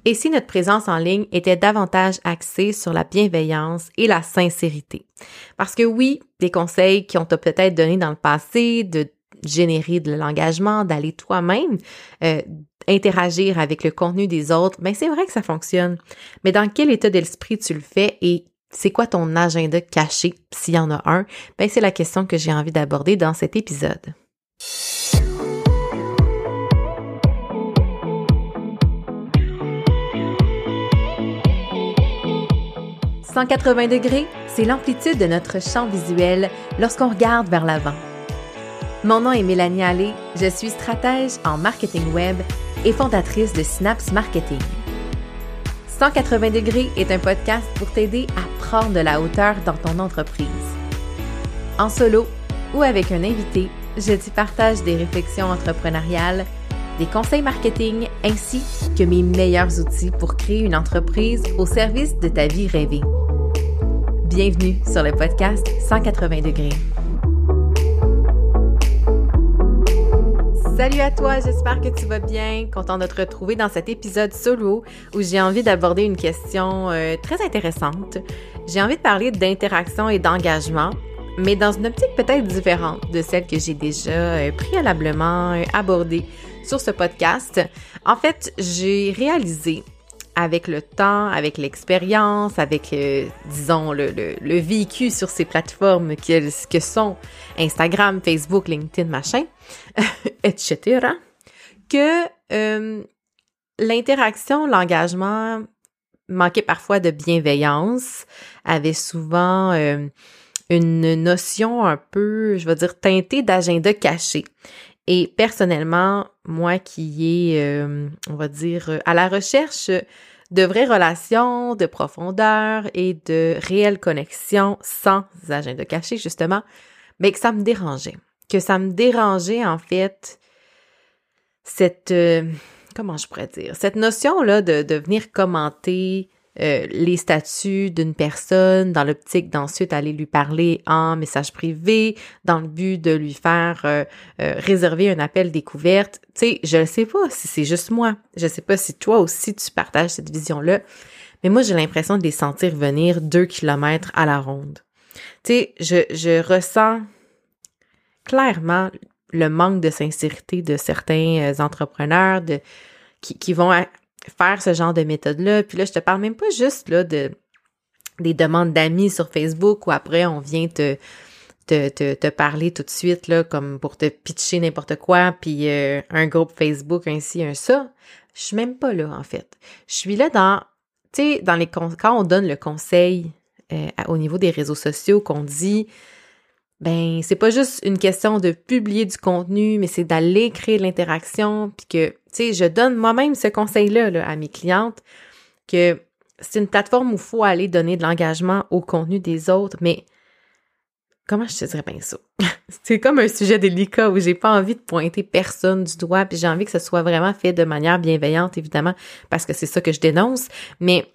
et si notre présence en ligne était davantage axée sur la bienveillance et la sincérité. Parce que oui, des conseils qu'on t'a peut-être donnés dans le passé, de générer de l'engagement, d'aller toi-même interagir avec le contenu des autres, ben c'est vrai que ça fonctionne. Mais dans quel état d'esprit tu le fais et c'est quoi ton agenda caché, s'il y en a un? Ben c'est la question que j'ai envie d'aborder dans cet épisode. 180 degrés, c'est l'amplitude de notre champ visuel lorsqu'on regarde vers l'avant. Mon nom est Mélanie Allé, je suis stratège en marketing web et fondatrice de Synapse Marketing. 180 degrés est un podcast pour t'aider à prendre de la hauteur dans ton entreprise. En solo ou avec un invité, je t'y partage des réflexions entrepreneuriales, des conseils marketing ainsi que mes meilleurs outils pour créer une entreprise au service de ta vie rêvée. Bienvenue sur le podcast 180 degrés. Salut à toi, j'espère que tu vas bien. Content de te retrouver dans cet épisode solo où j'ai envie d'aborder une question très intéressante. J'ai envie de parler d'interaction et d'engagement, mais dans une optique peut-être différente de celle que j'ai déjà préalablement abordée sur ce podcast. En fait, j'ai réalisé avec le temps, avec l'expérience, avec, disons, le vécu sur ces plateformes que sont Instagram, Facebook, LinkedIn, machin, etc., que l'interaction, l'engagement manquait parfois de bienveillance, avait souvent une notion un peu, je vais dire, teintée d'agenda caché. Et personnellement, moi qui est, on va dire, à la recherche de vraies relations, de profondeur et de réelles connexions sans agenda caché, justement, mais que ça me dérangeait. Que ça me dérangeait, en fait, cette, comment je pourrais dire, cette notion-là de venir commenter les statuts d'une personne dans l'optique d'ensuite aller lui parler en message privé dans le but de lui faire réserver un appel découverte. Tu sais, je ne sais pas si c'est juste moi. Je ne sais pas si toi aussi tu partages cette vision-là. Mais moi, j'ai l'impression de les sentir venir 2 kilomètres à la ronde. Tu sais, je ressens clairement le manque de sincérité de certains entrepreneurs qui vont faire ce genre de méthode-là. Puis là, je te parle même pas juste là des demandes d'amis sur Facebook où après on vient te parler tout de suite là comme pour te pitcher n'importe quoi, puis un groupe Facebook, ainsi, un ça. Je suis même pas là, en fait. Je suis là dans, tu sais, quand on donne le conseil au niveau des réseaux sociaux, qu'on dit ben c'est pas juste une question de publier du contenu, mais c'est d'aller créer de l'interaction, puis que, tu sais, je donne moi-même ce conseil-là là, à mes clientes, que c'est une plateforme où il faut aller donner de l'engagement au contenu des autres, mais comment je te dirais bien ça? C'est comme un sujet délicat où j'ai pas envie de pointer personne du doigt, puis j'ai envie que ce soit vraiment fait de manière bienveillante, évidemment, parce que c'est ça que je dénonce, mais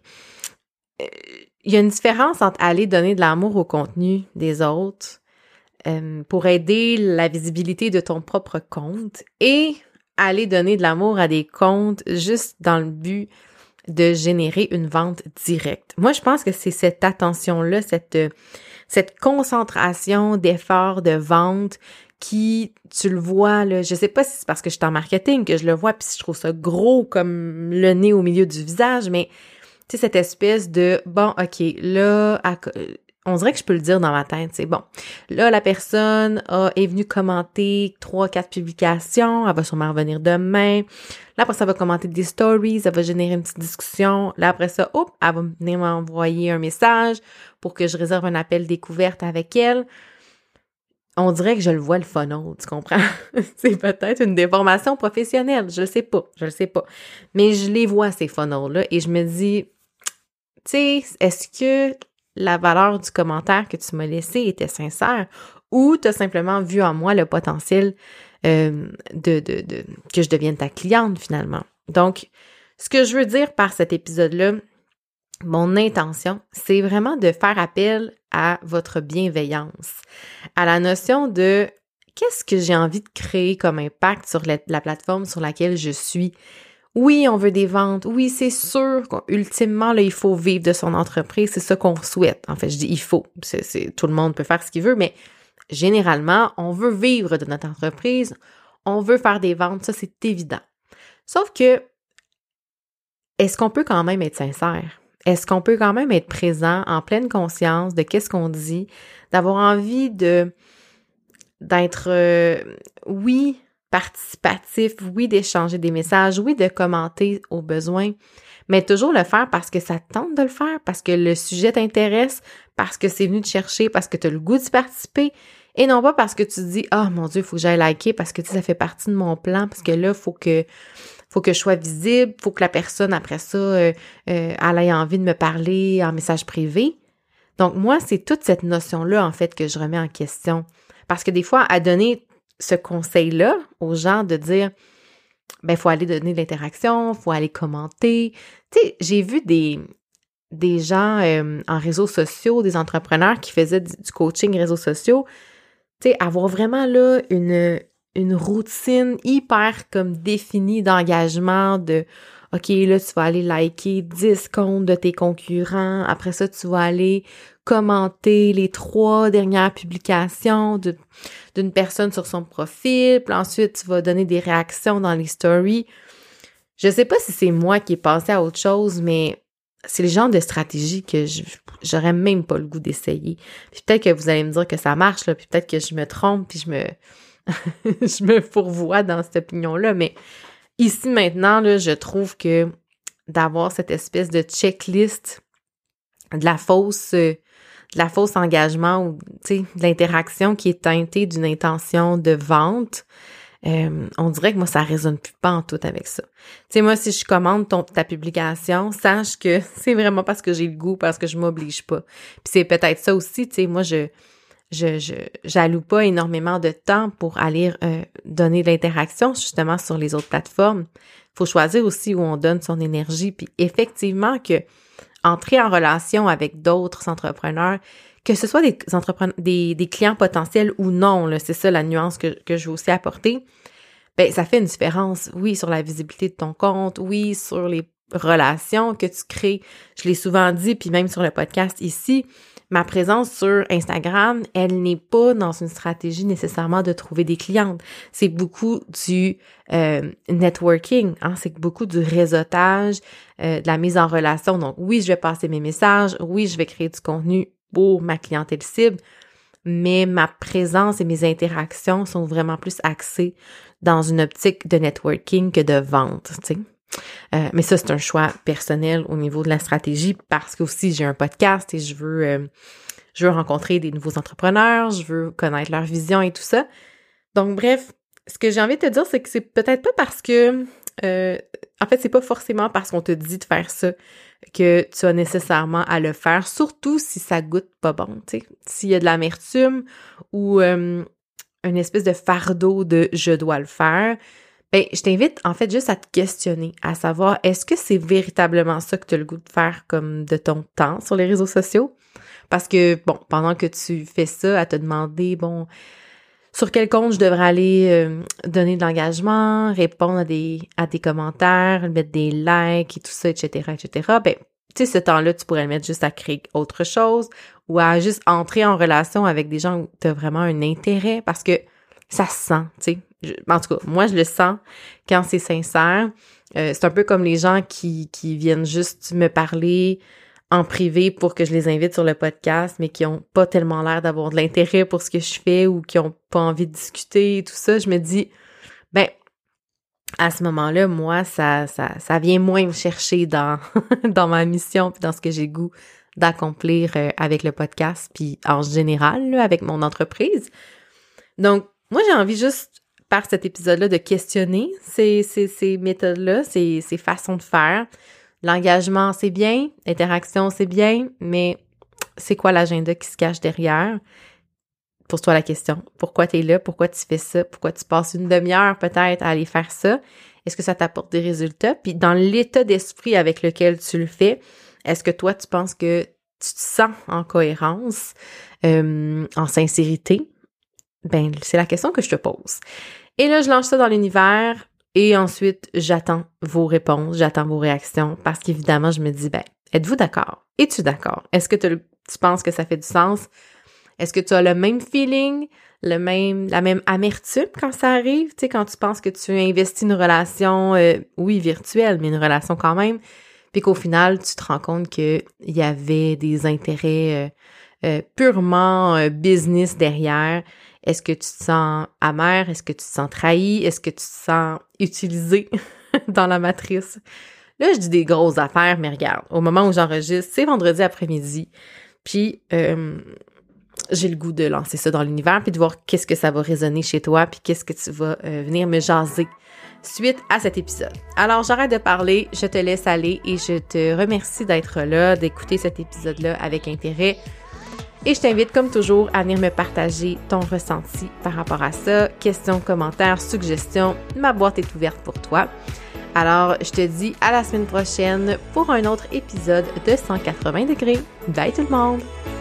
il y a une différence entre aller donner de l'amour au contenu des autres pour aider la visibilité de ton propre compte et aller donner de l'amour à des comptes juste dans le but de générer une vente directe. Moi, je pense que c'est cette attention-là, cette concentration d'efforts de vente qui, tu le vois, là, je sais pas si c'est parce que je suis en marketing que je le vois puis je trouve ça gros comme le nez au milieu du visage, mais tu sais, cette espèce de, bon, OK, là, on dirait que je peux le dire dans ma tête, c'est bon. Là, la personne est venue commenter 3-4 publications, elle va sûrement revenir demain. Là, après ça, elle va commenter des stories, elle va générer une petite discussion. Là, après ça, elle va venir m'envoyer un message pour que je réserve un appel découverte avec elle. On dirait que je le vois le funnel, tu comprends? C'est peut-être une déformation professionnelle, je le sais pas. Mais je les vois, ces funnels-là, et je me dis, tu sais, est-ce que la valeur du commentaire que tu m'as laissé était sincère ou tu as simplement vu en moi le potentiel que je devienne ta cliente finalement. Donc, ce que je veux dire par cet épisode-là, mon intention, c'est vraiment de faire appel à votre bienveillance, à la notion de qu'est-ce que j'ai envie de créer comme impact sur la plateforme sur laquelle je suis Oui, on veut des ventes. Oui, c'est sûr qu'ultimement, là, il faut vivre de son entreprise. C'est ça qu'on souhaite. En fait, je dis il faut. Tout le monde peut faire ce qu'il veut, mais généralement, on veut vivre de notre entreprise. On veut faire des ventes. Ça, c'est évident. Sauf que, est-ce qu'on peut quand même être sincère? Est-ce qu'on peut quand même être présent en pleine conscience de qu'est-ce qu'on dit, d'avoir envie d'être, oui, participatif, oui, d'échanger des messages, oui, de commenter au besoin, mais toujours le faire parce que ça te tente de le faire, parce que le sujet t'intéresse, parce que c'est venu te chercher, parce que tu as le goût d'y participer, et non pas parce que tu te dis « Ah, mon Dieu, il faut que j'aille liker parce que ça fait partie de mon plan, parce que là, il faut que je sois visible, faut que la personne, après ça, elle ait envie de me parler en message privé. » Donc, moi, c'est toute cette notion-là, en fait, que je remets en question. Parce que des fois, à donner ce conseil-là aux gens de dire, ben, faut aller donner de l'interaction, faut aller commenter. Tu sais, j'ai vu des gens en réseaux sociaux, des entrepreneurs qui faisaient du coaching réseaux sociaux, tu sais, avoir vraiment là une routine hyper comme définie d'engagement, de OK, là, tu vas aller liker 10 comptes de tes concurrents. Après ça, tu vas aller commenter les 3 dernières publications d'une personne sur son profil. Puis ensuite, tu vas donner des réactions dans les stories. Je sais pas si c'est moi qui ai passé à autre chose, mais c'est le genre de stratégie que j'aurais même pas le goût d'essayer. Puis peut-être que vous allez me dire que ça marche, là, puis peut-être que je me trompe, puis je me fourvoie dans cette opinion-là, mais ici, maintenant, là, je trouve que d'avoir cette espèce de checklist de la fausse engagement ou, tu sais, de l'interaction qui est teintée d'une intention de vente, on dirait que moi, ça résonne plus pas en tout avec ça. Tu sais, moi, si je commande ta publication, sache que c'est vraiment parce que j'ai le goût, parce que je m'oblige pas. Puis c'est peut-être ça aussi, tu sais, moi, j'alloue pas énormément de temps pour aller donner de l'interaction justement sur les autres plateformes. Faut choisir aussi où on donne son énergie. Puis effectivement que entrer en relation avec d'autres entrepreneurs, que ce soit des clients potentiels ou non, là, c'est ça la nuance que je veux aussi apporter, ben ça fait une différence, oui, sur la visibilité de ton compte, oui, sur les relations que tu crées. Je l'ai souvent dit, puis même sur le podcast ici, ma présence sur Instagram, elle n'est pas dans une stratégie nécessairement de trouver des clientes. C'est beaucoup du networking, hein? C'est beaucoup du réseautage, de la mise en relation. Donc oui, je vais passer mes messages, oui, je vais créer du contenu pour ma clientèle cible, mais ma présence et mes interactions sont vraiment plus axées dans une optique de networking que de vente, tu sais. Mais ça, c'est un choix personnel au niveau de la stratégie parce que aussi j'ai un podcast et je veux rencontrer des nouveaux entrepreneurs, je veux connaître leur vision et tout ça. Donc bref, ce que j'ai envie de te dire, c'est que c'est peut-être pas parce que en fait, c'est pas forcément parce qu'on te dit de faire ça que tu as nécessairement à le faire, surtout si ça goûte pas bon, tu sais. S'il y a de l'amertume ou une espèce de fardeau de « je dois le faire », ben, je t'invite en fait juste à te questionner, à savoir est-ce que c'est véritablement ça que tu as le goût de faire comme de ton temps sur les réseaux sociaux? Parce que, bon, pendant que tu fais ça, à te demander, bon, sur quel compte je devrais aller donner de l'engagement, répondre à des commentaires, mettre des likes et tout ça, etc., ben, tu sais, ce temps-là, tu pourrais le mettre juste à créer autre chose ou à juste entrer en relation avec des gens où tu as vraiment un intérêt parce que ça se sent, tu sais. En tout cas, moi, je le sens quand c'est sincère. C'est un peu comme les gens qui viennent juste me parler en privé pour que je les invite sur le podcast, mais qui ont pas tellement l'air d'avoir de l'intérêt pour ce que je fais ou qui ont pas envie de discuter et tout ça. Je me dis, ben, à ce moment-là, moi, ça vient moins me chercher dans ma mission puis dans ce que j'ai goût d'accomplir avec le podcast puis en général, là, avec mon entreprise. Donc, moi, j'ai envie juste par cet épisode-là de questionner ces méthodes-là, ces façons de faire. L'engagement, c'est bien, l'interaction, c'est bien, mais c'est quoi l'agenda qui se cache derrière? Pose-toi la question. Pourquoi tu es là? Pourquoi tu fais ça? Pourquoi tu passes une demi-heure peut-être à aller faire ça? Est-ce que ça t'apporte des résultats? Puis dans l'état d'esprit avec lequel tu le fais, est-ce que toi, tu penses que tu te sens en cohérence, en sincérité? Ben, c'est la question que je te pose. Et là, je lance ça dans l'univers. Et ensuite, j'attends vos réponses, j'attends vos réactions parce qu'évidemment, je me dis, êtes-vous d'accord? Es-tu d'accord? Est-ce que tu penses que ça fait du sens? Est-ce que tu as le même feeling, la même amertume quand ça arrive? Tu sais, quand tu penses que tu investis une relation, oui, virtuelle, mais une relation quand même, puis qu'au final, tu te rends compte qu'il y avait des intérêts purement business derrière. Est-ce que tu te sens amer? Est-ce que tu te sens trahi? Est-ce que tu te sens utilisé dans la matrice? Là, je dis des grosses affaires, mais regarde, au moment où j'enregistre, c'est vendredi après-midi, puis j'ai le goût de lancer ça dans l'univers, puis de voir qu'est-ce que ça va résonner chez toi, puis qu'est-ce que tu vas venir me jaser suite à cet épisode. Alors, j'arrête de parler, je te laisse aller et je te remercie d'être là, d'écouter cet épisode-là avec intérêt. Et je t'invite, comme toujours, à venir me partager ton ressenti par rapport à ça. Questions, commentaires, suggestions, ma boîte est ouverte pour toi. Alors, je te dis à la semaine prochaine pour un autre épisode de 180 degrés. Bye tout le monde!